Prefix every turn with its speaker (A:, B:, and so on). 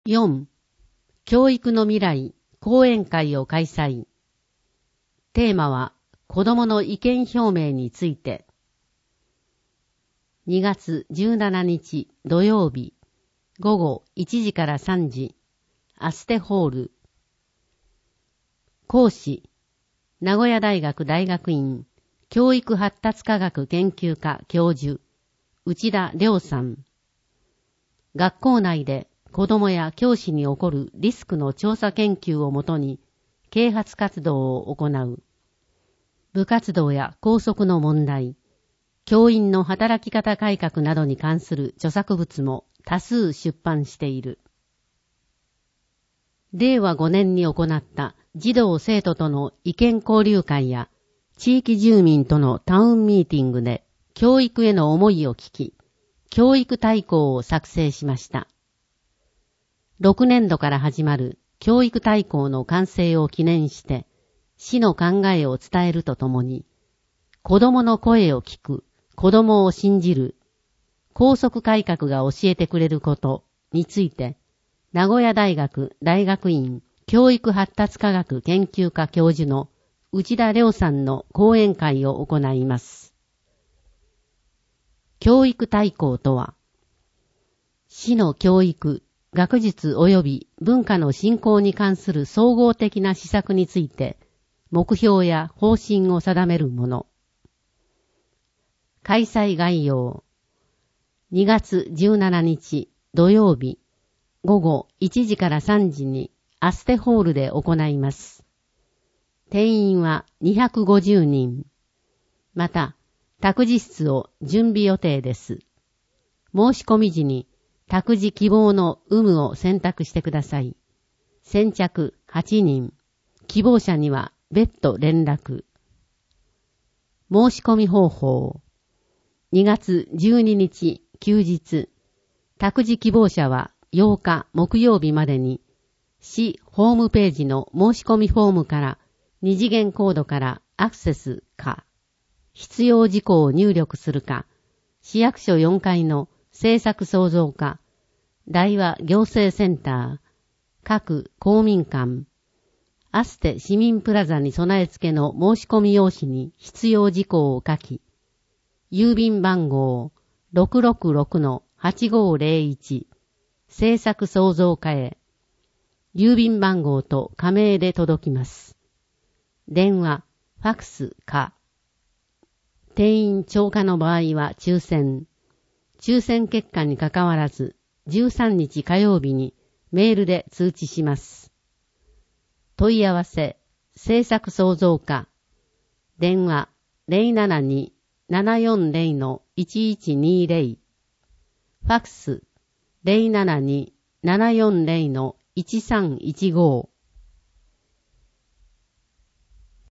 A: 4. 教育の未来講演会を開催。テーマは子どもの意見表明について。2月17日土曜日午後1時から3時アステホール。講師名古屋大学大学院教育発達科学研究科教授内田亮さん。学校内で子どもや教師に起こるリスクの調査研究をもとに啓発活動を行う。部活動や校則の問題、教員の働き方改革などに関する著作物も多数出版している。令和5年に行った児童生徒との意見交流会や地域住民とのタウンミーティングで教育への思いを聞き、教育大綱を作成しました。6年度から始まる教育大綱の完成を記念して、市の考えを伝えるとともに、子どもの声を聞く、子どもを信じる、校則改革が教えてくれることについて、名古屋大学大学院教育発達科学研究科教授の内田亮さんの講演会を行います。教育大綱とは、市の教育、学術及び文化の振興に関する総合的な施策について、目標や方針を定めるもの。開催概要。2月17日土曜日午後1時から3時にアステホールで行います。定員は250人。また、託児室を準備予定です。申し込み時に託児希望の有無を選択してください。先着8人。希望者には別途連絡。申し込み方法。2月12日休日。託児希望者は8日木曜日までに市ホームページの申し込みフォームから2次元コードからアクセスか、必要事項を入力するか、市役所4階の政策創造課、大和行政センター、各公民館、アステ市民プラザに備え付けの申し込み用紙に必要事項を書き、郵便番号 666-8501 政策創造課へ、郵便番号と仮名で届きます。電話、ファクスか。定員超過の場合は抽選結果にかかわらず、13日火曜日にメールで通知します。問い合わせ、政策創造課。電話 072-740-1120。ファクス 072-740-1315。